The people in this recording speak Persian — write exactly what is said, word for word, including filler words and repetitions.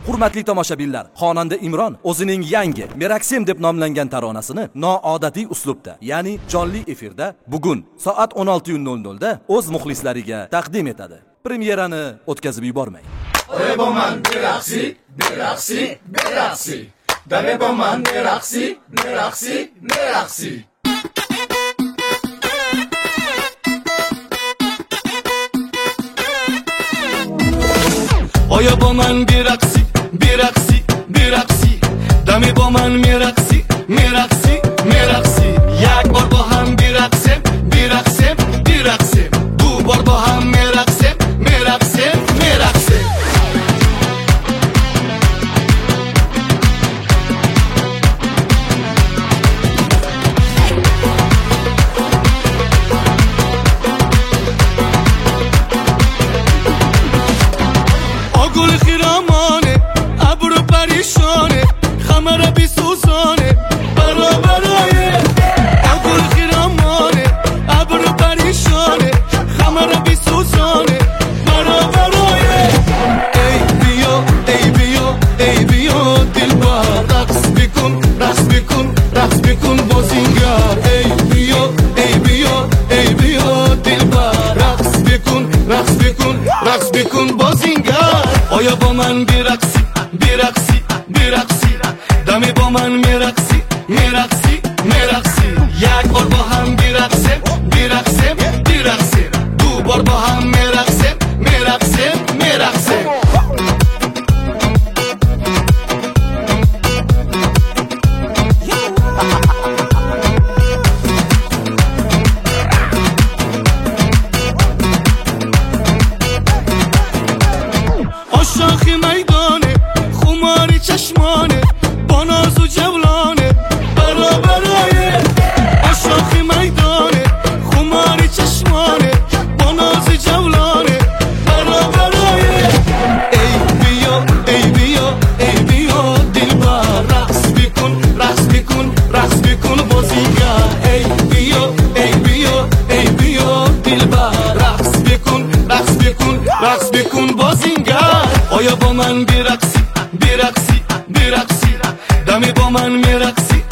Hurmatli tomoshabinlar, xonanda Imron o'zining yangi Meraksim deb nomlangan taronasini noodatiy uslubda, ya'ni jonli efirda bugun soat o'n olti nol nol da o'z muxlislariga taqdim etadi. Premyerani o'tkazib yubormang. Oye boman Meraksi, Meraksi, Meraksi. Dame boman Meraksi, Meraksi, Meraksi. Oya با من برقصی برقصی برقصی دمی با من میرقصی میرقصی میرقصی یک بار با هم برقصیم برقصیم برقصیم دو بار با هم میرقصیم میرقصیم میرقصیم گل خیرامانه ابرو پریشانه خمر بی سوزانه برابرای گل خیرامانه ابرو پریشانه خمر بی سوزانه برابرای ای بیا ای بیا ای بیا دلبر رقص بکن رقص بکن رقص بکن بازینگر ای بیا ای بیا ای بیا دلبر رقص بکن رقص بکن رقص بکن بازینگر آیا با من برقصی برقصی برقصی دمی با من میرقصی میرقصی میرقصی یک بار با هم برقصیم برقصیم برقصیم دو بار با هم میرقصیم میرقصیم میرقصیم شاخی میدانه خماری چشمانه با ناز و جولانه برابرای شاخی میدانه خماری چشمانه با ناز و جولانه برابرای ای بیا ای بیا ای بیا دلبر رقص بکن رقص بکن رقص بکن بازیگر ای بیا ای بیا ای بیا دلبر رقص بکن رقص بکن رقص بکن بازیگر آیا با من برقصی برقصی برقصی دمی با من میرقصی